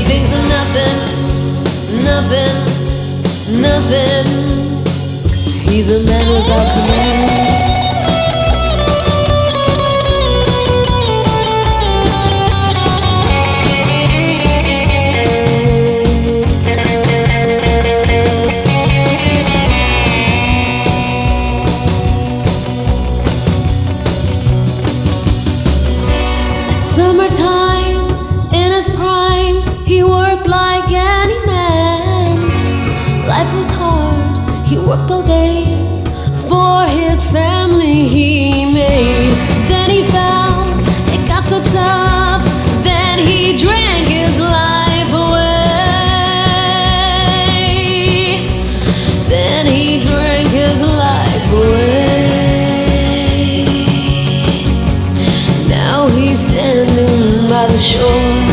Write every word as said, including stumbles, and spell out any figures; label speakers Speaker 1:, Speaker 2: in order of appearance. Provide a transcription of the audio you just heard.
Speaker 1: thinks of nothing, nothing, nothing. He's a man without command.
Speaker 2: Summertime, in his prime, he worked like any man. Life was hard, he worked all day. For his family he made. Then he found it got so tough, then he drank his life away. Then he drank his life away. Now he's standing by the shore.